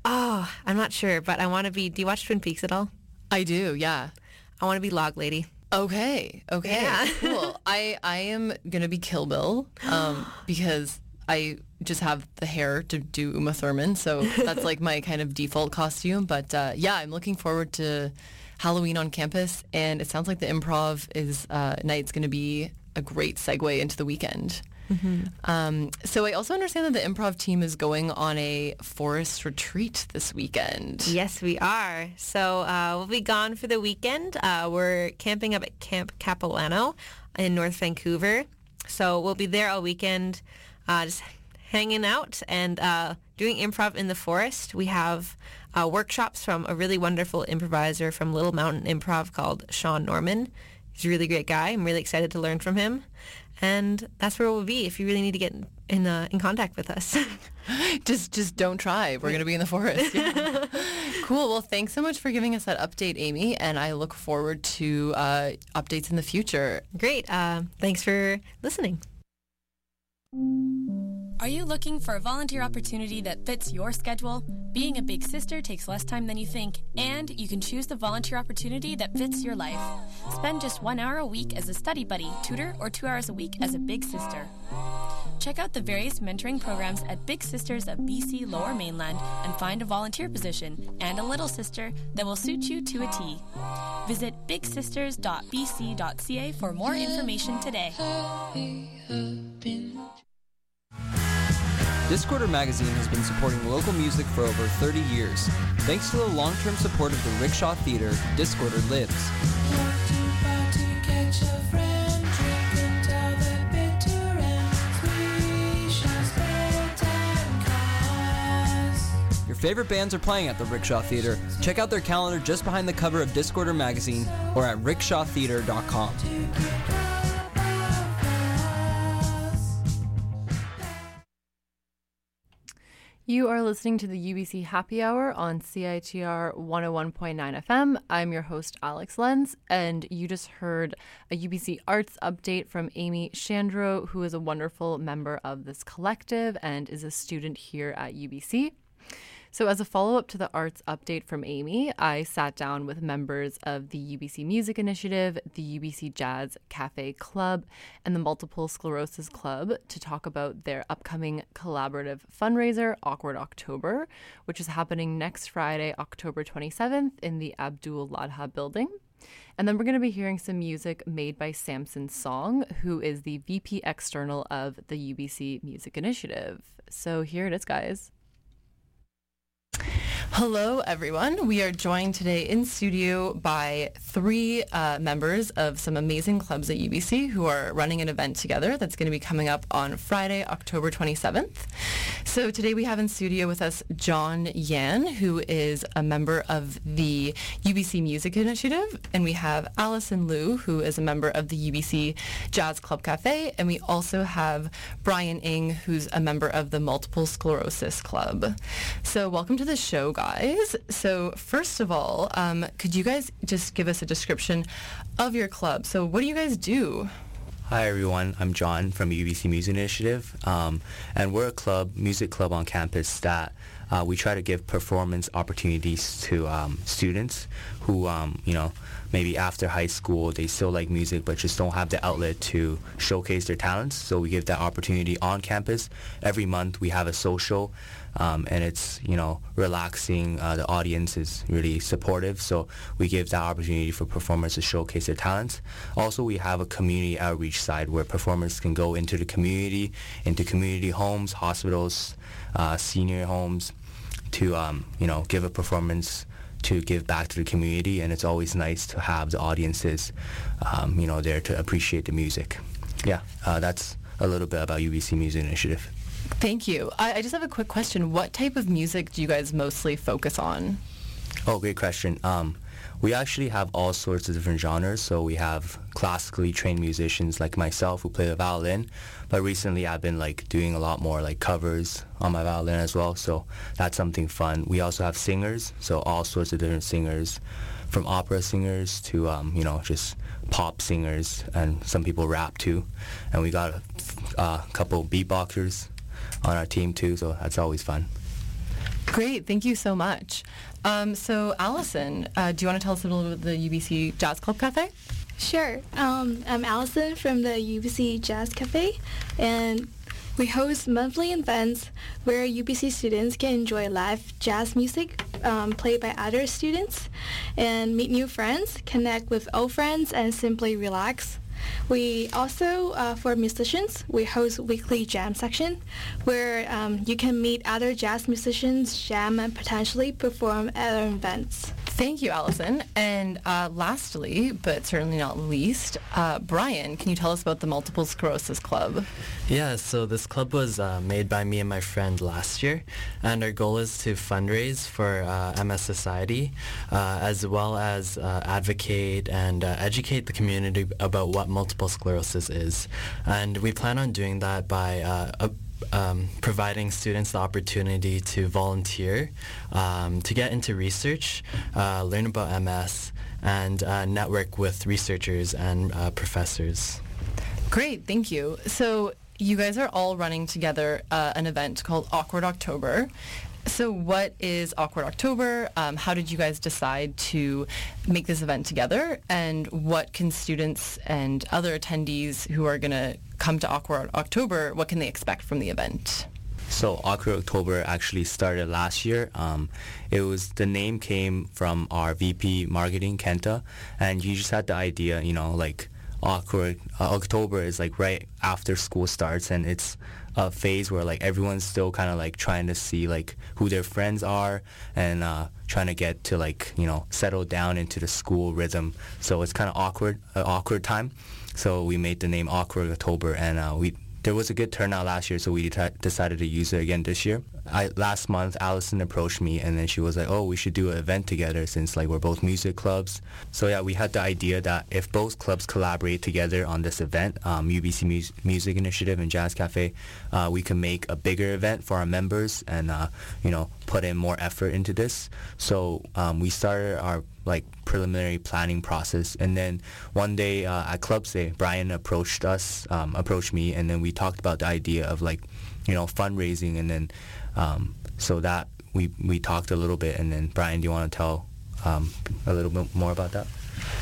Oh, I'm not sure, but I want to be... Do you watch Twin Peaks at all? I do, yeah. I want to be Log Lady. Okay, okay, Yeah. cool. I, I am going to be Kill Bill um, because I just have the hair to do Uma Thurman, so that's like my kind of default costume. But uh, yeah, I'm looking forward to Halloween on campus, and it sounds like the improv is uh, night's going to be a great segue into the weekend. Mm-hmm. Um, so I also understand that the improv team is going on a forest retreat this weekend. Yes, we are. So uh, we'll be gone for the weekend. Uh, we're camping up at Camp Capilano in North Vancouver. So we'll be there all weekend, uh, just hanging out and uh, doing improv in the forest. We have uh, workshops from a really wonderful improviser from Little Mountain Improv called Sean Norman. He's a really great guy. I'm really excited to learn from him. And that's where we'll be if you really need to get in uh, in contact with us. just just don't try. We're going to be in the forest. Yeah. Cool. Well, thanks so much for giving us that update, Amy. And I look forward to uh, updates in the future. Great. Uh, thanks for listening. Are you looking for a volunteer opportunity that fits your schedule? Being a big sister takes less time than you think, and you can choose the volunteer opportunity that fits your life. Spend just one hour a week as a study buddy, tutor, or two hours a week as a big sister. Check out the various mentoring programs at Big Sisters of B C Lower Mainland and find a volunteer position and a little sister that will suit you to a T. Visit big sisters dot b c dot c a for more information today. Discorder Magazine has been supporting local music for over thirty years. Thanks to the long-term support of the Rickshaw Theater, Discorder lives. Your favorite bands are playing at the Rickshaw Theater. Check out their calendar just behind the cover of Discorder Magazine or at rickshaw theater dot com. You are listening to the U B C Happy Hour on C I T R one oh one point nine F M. I'm your host, Alex Lenz, and you just heard a U B C Arts update from Amy Shandro, who is a wonderful member of this collective and is a student here at U B C. So as a follow-up to the arts update from Amy, I sat down with members of the U B C Music Initiative, the U B C Jazz Cafe Club, and the Multiple Sclerosis Club to talk about their upcoming collaborative fundraiser, Awkward October, which is happening next Friday, October twenty-seventh in the Abdul Ladha building. And then we're going to be hearing some music made by Samson Song, who is the V P External of the U B C Music Initiative. So here it is, guys. Hello, everyone. We are joined today in studio by three uh, members of some amazing clubs at U B C who are running an event together that's going to be coming up on Friday, October twenty-seventh. So today we have in studio with us John Yan, who is a member of the U B C Music Initiative, and we have Allison Liu, who is a member of the U B C Jazz Club Cafe, and we also have Brian Ng, who's a member of the Multiple Sclerosis Club. So welcome to the show, guys. So first of all, um, could you guys just give us a description of your club? So what do you guys do? Hi everyone, I'm John from U B C Music Initiative, um, and we're a club, music club on campus that uh, we try to give performance opportunities to um, students who, um, you know, maybe after high school they still like music but just don't have the outlet to showcase their talents. So we give that opportunity on campus. Every month we have a social. Um, and it's, you know, relaxing. Uh, the audience is really supportive, so we give that opportunity for performers to showcase their talents. Also, we have a community outreach side where performers can go into the community, into community homes, hospitals, uh, senior homes, to, um, you know, give a performance to give back to the community, and it's always nice to have the audiences, um, you know, there to appreciate the music. Yeah, uh, that's a little bit about U B C Music Initiative. Thank you. I, I just have a quick question. What type of music do you guys mostly focus on? Oh, great question. Um, we actually have all sorts of different genres. So we have classically trained musicians like myself who play the violin, but recently I've been like doing a lot more like covers on my violin as well. So that's something fun. We also have singers, so all sorts of different singers, from opera singers to um, you know, just pop singers, and some people rap too. And we got a uh, couple beatboxers on our team too, so that's always fun. Great, thank you so much. Um, so, Allison, uh, do you want to tell us a little bit about the U B C Jazz Club Cafe? Sure. Um, I'm Allison from the U B C Jazz Cafe, and we host monthly events where U B C students can enjoy live jazz music um, played by other students and meet new friends, connect with old friends, and simply relax. We also, uh, for musicians, we host weekly jam section where um, you can meet other jazz musicians, jam, and potentially perform at our events. Thank you, Allison. And uh, lastly, but certainly not least, uh, Brian, can you tell us about the Multiple Sclerosis Club? Yeah, so this club was uh, made by me and my friend last year, and our goal is to fundraise for uh, M S Society, uh, as well as uh, advocate and uh, educate the community about what multiple sclerosis is. And we plan on doing that by uh, a Um, providing students the opportunity to volunteer, um, to get into research, uh, learn about M S, and uh, network with researchers and uh, professors. Great, thank you. So you guys are all running together uh, an event called Awkward October. So what is Awkward October? Um, how did you guys decide to make this event together? And what can students and other attendees who are going to come to Awkward October, what can they expect from the event? So Awkward October actually started last year. Um, it was the name came from our V P marketing, Kenta, and you just had the idea, you know, like Awkward uh, October is like right after school starts, and it's a phase where like everyone's still kind of like trying to see like who their friends are and uh, trying to get to like, you know, settle down into the school rhythm. So it's kind of awkward, uh, awkward time. So we made the name Awkward October, and uh, we there was a good turnout last year, so we de- decided to use it again this year. I, last month, Allison approached me, and then she was like, oh, we should do an event together since like we're both music clubs. So yeah, we had the idea that if both clubs collaborate together on this event, um, U B C Mus- Music Initiative and Jazz Cafe, uh, we can make a bigger event for our members and, uh, you know, put in more effort into this. So um, we started our like preliminary planning process, and then one day uh, at Clubs Day, Brian approached us, um, approached me, and then we talked about the idea of like, you know, fundraising, and then um, so that we we talked a little bit, and then Brian, do you want to tell um, a little bit more about that?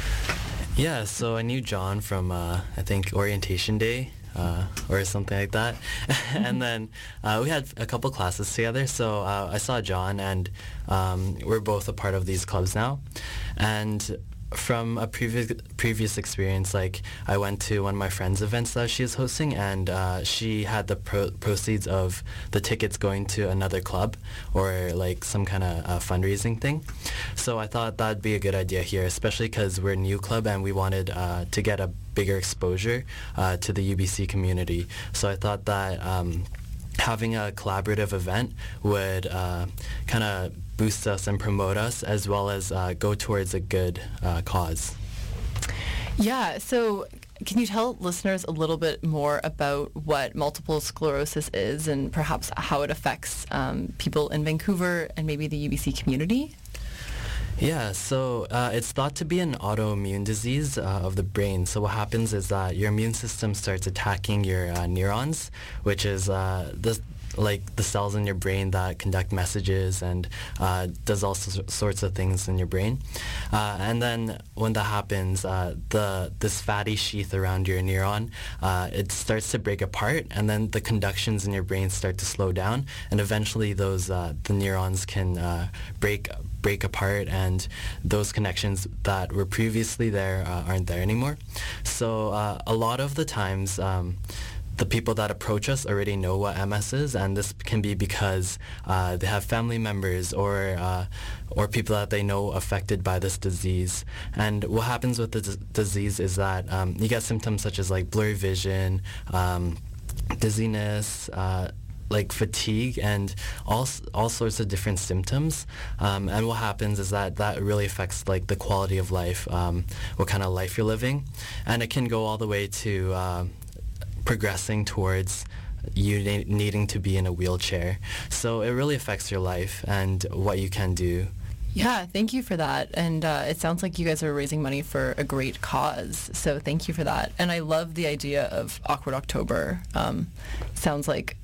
Yeah, so I knew John from uh, I think orientation day. Uh, or something like that. And then uh, we had a couple classes together, so uh, I saw John, and um, we're both a part of these clubs now. And from a previous previous experience, like I went to one of my friend's events that she is hosting, and uh, she had the pro- proceeds of the tickets going to another club or like some kind of uh, fundraising thing. So I thought that'd be a good idea here, especially because we're a new club and we wanted uh, to get a bigger exposure uh, to the U B C community. So I thought that um, having a collaborative event would uh, kind of boost us and promote us, as well as uh, go towards a good uh, cause. Yeah, so can you tell listeners a little bit more about what multiple sclerosis is and perhaps how it affects um, people in Vancouver and maybe the U B C community? Yeah, so uh, it's thought to be an autoimmune disease uh, of the brain. So what happens is that your immune system starts attacking your uh, neurons, which is uh, the like the cells in your brain that conduct messages and uh, does all so- sorts of things in your brain. Uh, and then when that happens, uh, the this fatty sheath around your neuron, uh, it starts to break apart, and then the conductions in your brain start to slow down, and eventually those uh, the neurons can uh, break break apart, and those connections that were previously there uh, aren't there anymore. So uh, a lot of the times, um, the people that approach us already know what M S is, and this can be because uh, they have family members or uh, or people that they know affected by this disease. And what happens with the d- disease is that um, you get symptoms such as like blurry vision, um, dizziness, uh, like fatigue, and all all sorts of different symptoms. Um, and what happens is that that really affects like the quality of life, um, what kind of life you're living, and it can go all the way to uh, progressing towards you ne- needing to be in a wheelchair. So it really affects your life and what you can do. Yeah, thank you for that. And uh, it sounds like you guys are raising money for a great cause. So thank you for that. And I love the idea of Awkward October. Um, sounds like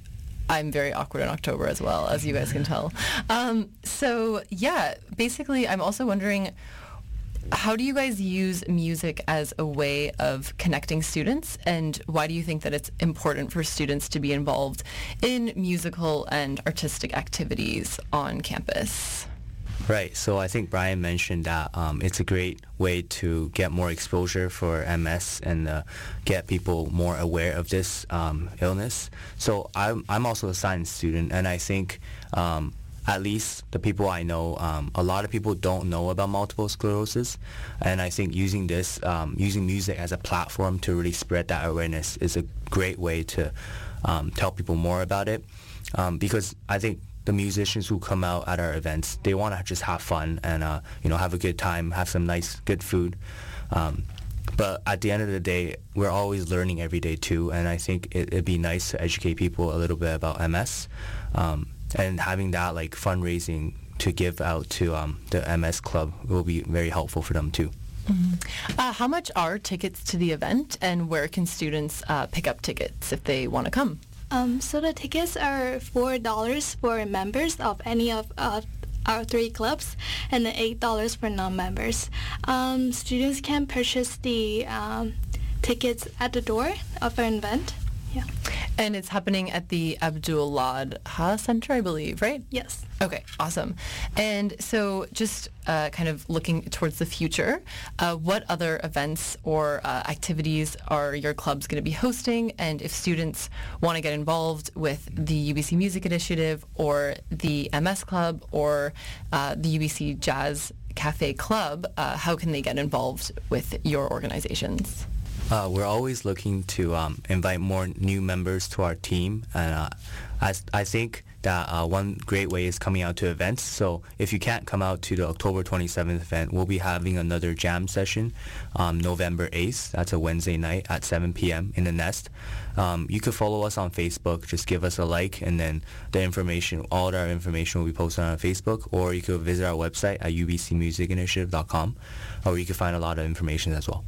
I'm very awkward in October as well, as you guys can tell. Um, so yeah, basically I'm also wondering, how do you guys use music as a way of connecting students, and why do you think that it's important for students to be involved in musical and artistic activities on campus? Right. So I think Brian mentioned that um, it's a great way to get more exposure for M S and uh, get people more aware of this um, illness. So I'm, I'm also a science student, and I think um, at least the people I know, um, a lot of people don't know about multiple sclerosis. And I think using this, um, using music as a platform to really spread that awareness is a great way to um, tell people more about it. Um, because I think the musicians who come out at our events, they want to just have fun and, uh, you know, have a good time, have some nice, good food. Um, but at the end of the day, we're always learning every day too. And I think it, it'd be nice to educate people a little bit about M S. Um, and having that like fundraising to give out to um, the M S Club will be very helpful for them too. Mm-hmm. Uh, how much are tickets to the event, and where can students uh, pick up tickets if they want to come? Um, so the tickets are four dollars for members of any of uh, our three clubs, and then eight dollars for non-members. Um, students can purchase the um, tickets at the door of our event. Yeah. And it's happening at the Abdul Ladha Center, I believe, right? Yes. Okay, awesome. And so just uh, kind of looking towards the future, uh, what other events or uh, activities are your clubs going to be hosting? And if students want to get involved with the U B C Music Initiative or the M S Club or uh, the U B C Jazz Cafe Club, uh, how can they get involved with your organizations? Uh, we're always looking to um, invite more new members to our team, and uh, I, I think that uh, one great way is coming out to events. So if you can't come out to the October twenty-seventh event, we'll be having another jam session on November eighth. That's a Wednesday night at seven p.m. in the Nest. Um, you could follow us on Facebook. Just give us a like, and then the information, all our information will be posted on our Facebook, or you could visit our website at u b c music initiative dot com, or you can find a lot of information as well.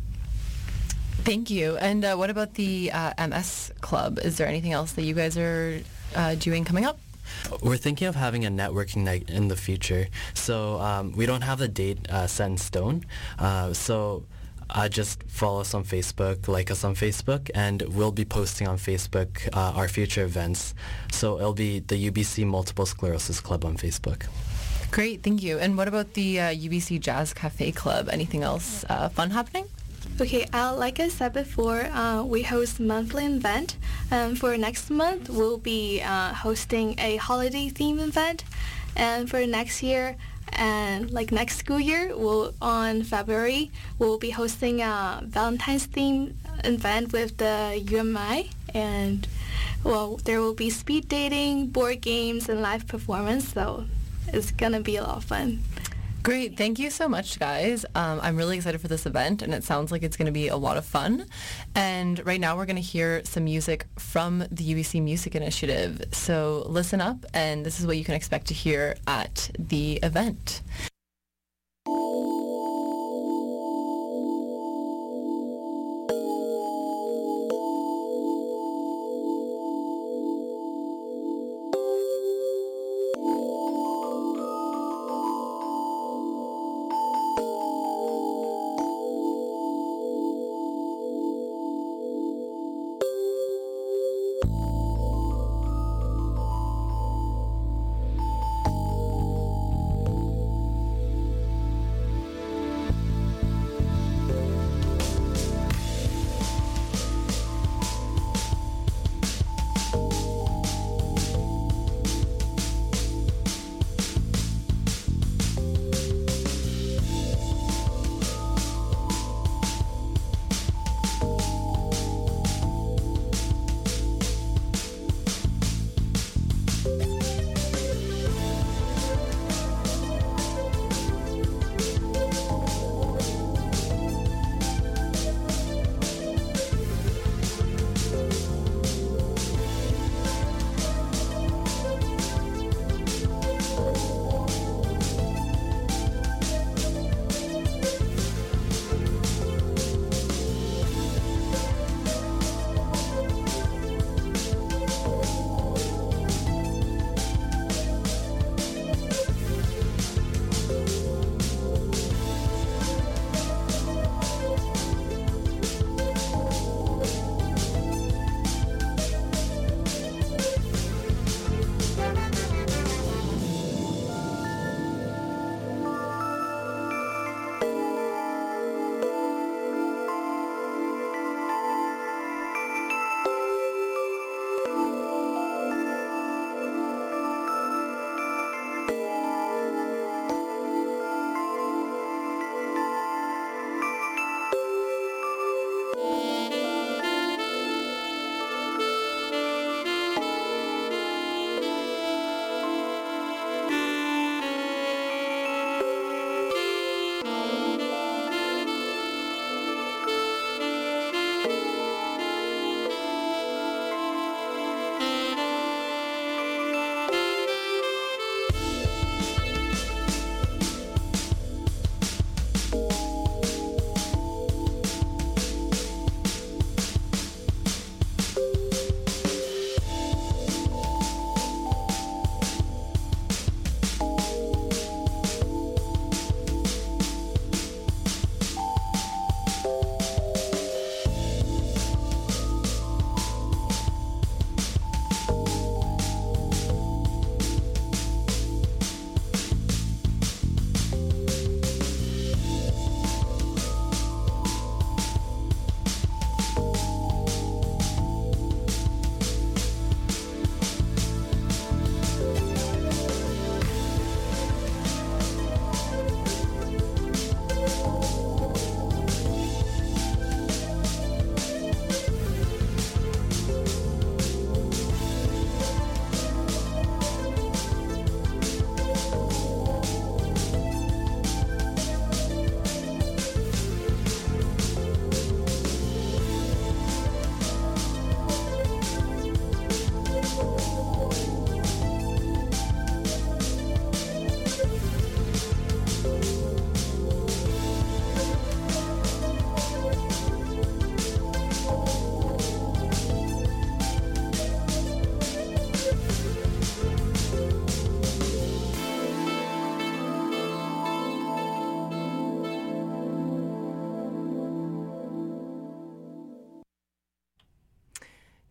Thank you. And uh, what about the uh, M S Club? Is there anything else that you guys are uh, doing coming up? We're thinking of having a networking night in the future. So um, we don't have the date uh, set in stone. Uh, so uh, just follow us on Facebook, like us on Facebook, and we'll be posting on Facebook uh, our future events. So it'll be the U B C Multiple Sclerosis Club on Facebook. Great, thank you. And what about the uh, U B C Jazz Cafe Club? Anything else uh, fun happening? Okay, uh, like I said before, uh, we host monthly event. Um, for next month, we'll be uh, hosting a holiday theme event, and for next year, and like next school year, we'll on February, we'll be hosting a Valentine's theme event with the U M I, and well, there will be speed dating, board games, and live performance. So it's gonna be a lot of fun. Great. Thank you so much, guys. Um, I'm really excited for this event, and it sounds like it's going to be a lot of fun. And right now we're going to hear some music from the U B C Music Initiative. So listen up, and this is what you can expect to hear at the event.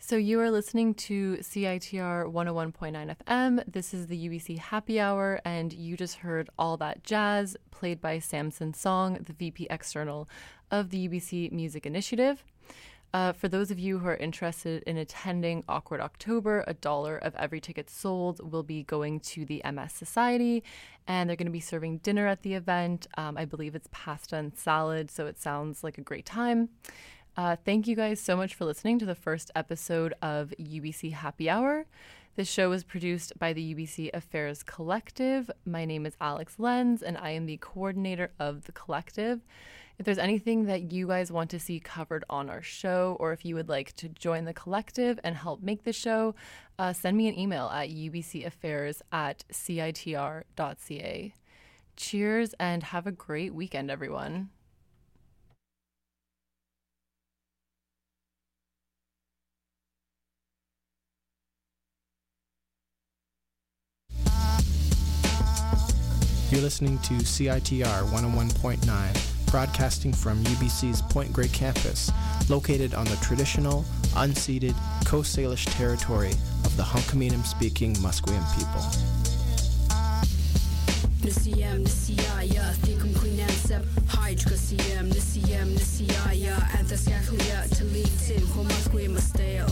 So you are listening to C I T R one oh one point nine F M. This is the U B C Happy Hour, and you just heard All That Jazz, played by Samson Song, the V P External of the U B C Music Initiative. Uh, for those of you who are interested in attending Awkward October, a dollar of every ticket sold will be going to the M S Society, and they're going to be serving dinner at the event. Um, I believe it's pasta and salad, so it sounds like a great time. Uh, thank you guys so much for listening to the first episode of U B C Happy Hour. This show was produced by the U B C Affairs Collective. My name is Alex Lenz, and I am the coordinator of the collective. If there's anything that you guys want to see covered on our show, or if you would like to join the collective and help make the show, uh, send me an email at ubcaffairs at citr dot c a. Cheers, and have a great weekend, everyone. You're listening to C I T R one oh one point nine, broadcasting from U B C's Point Grey campus, located on the traditional, unceded Coast Salish territory of the Hunkaminam-speaking Musqueam people. Nisiyam nisiyaya thikum kuinansab hydra siyam nisiyam nisiyaya anthasyakuya talitin homasqueam masteo.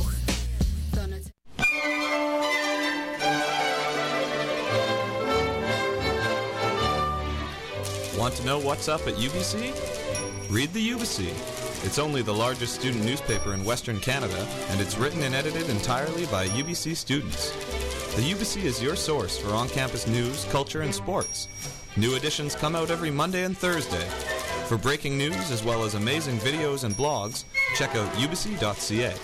Want to know what's up at U B C? Read the U B C. It's only the largest student newspaper in Western Canada, and it's written and edited entirely by U B C students. The U B C is your source for on-campus news, culture, and sports. New editions come out every Monday and Thursday. For breaking news as well as amazing videos and blogs, check out u b c dot c a.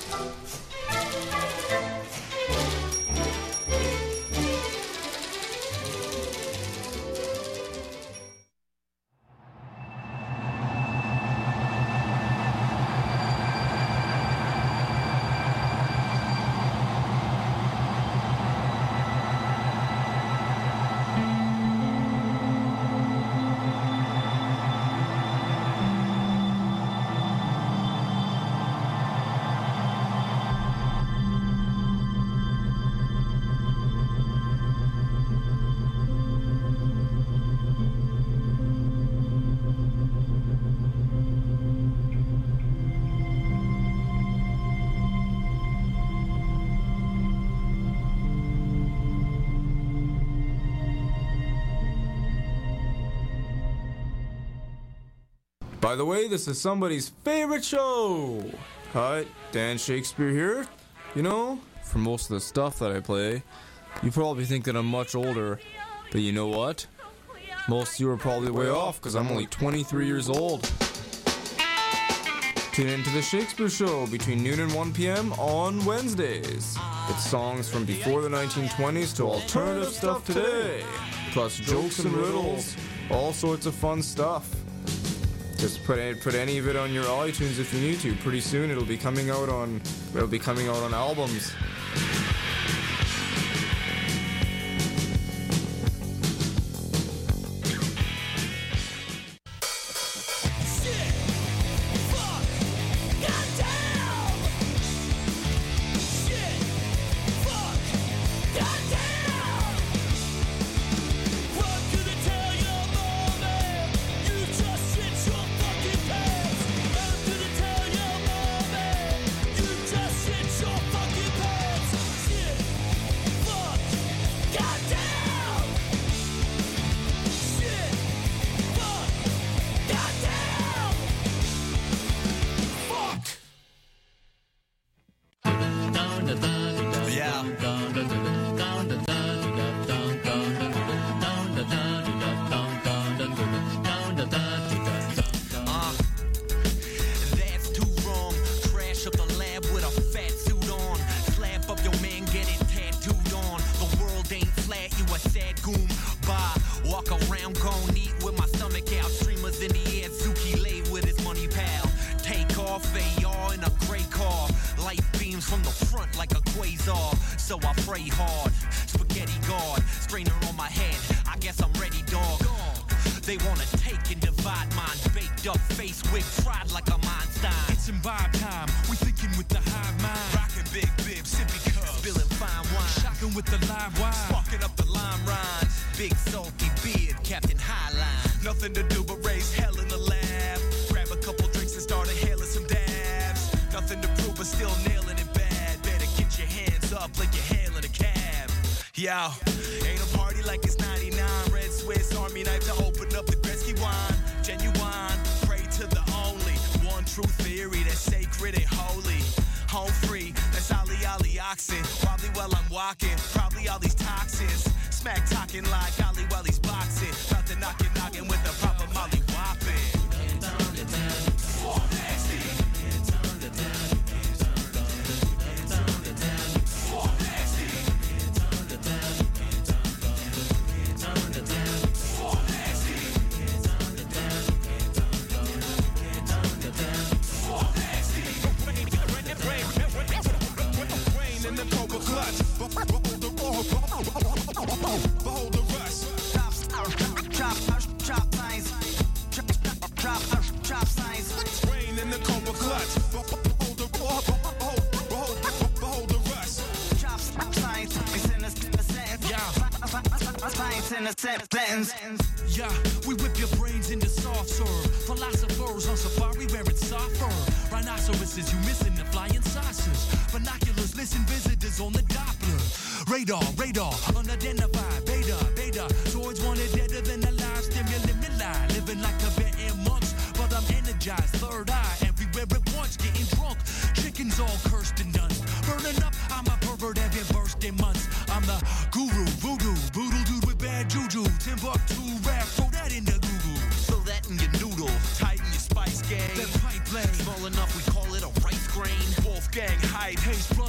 By the way, this is somebody's favorite show. Hi, Dan Shakespeare here. You know, for most of the stuff that I play, you probably think that I'm much older. But you know what? Most of you are probably way off because I'm only twenty-three years old. Tune into the Shakespeare Show between noon and one p.m. on Wednesdays. It's songs from before the nineteen twenties to alternative stuff today. Plus jokes and riddles. All sorts of fun stuff. Just put any, put any of it on your iTunes if you need to. Pretty soon it'll be coming out on it'll be coming out on albums. Big, big. with the live wire. Sparking up the lime rhymes. Big sulky beard, Captain Highline. Nothing to do but raise hell in the lab. Grab a couple drinks and start inhaling some dabs. Nothing to prove but still nailing it bad. Better get your hands up like you're hailing a cab. Yo, ain't a party like it's ninety-nine. Red Swiss Army knife to open up the Gretzky wine. Genuine, pray to the only one true theory that's sacred and holy. Home free, that's Ali Ali oxen. Probably while I'm walking, probably all these toxins. Smack talking like Ali while he's boxing. About to knock it, knocking with the proper Molly whopping. Behold the rush. Chop, chop, chop signs. Chop, chop, chop signs. Rain in the cobra clutch. Behold the, behold, behold, behold the rush. Chop signs. It's in a sentence. Yeah. Science in a sentence. Yeah, we whip your brains into soft serve. Philosophers on safari wearing soft fur. Rhinoceroses, you missing the flying saucers. Binoculars, listen, visitors on the Doppler. Radar, radar, unidentified, beta, beta. Swords wanted deader than alive, stimulant me lie. Living like Tibetan monks, but I'm energized. Third eye, everywhere at once, getting drunk. Chickens all cursed and done. Burning up, I'm a pervert, have been burst in months. I'm the guru, voodoo, voodoo dude with bad juju. Timbuktu rap, throw that in the Google. Throw that in your noodle, tighten your spice gang. That pipe blade, small enough we call it a rice grain. Wolfgang, hide, haste,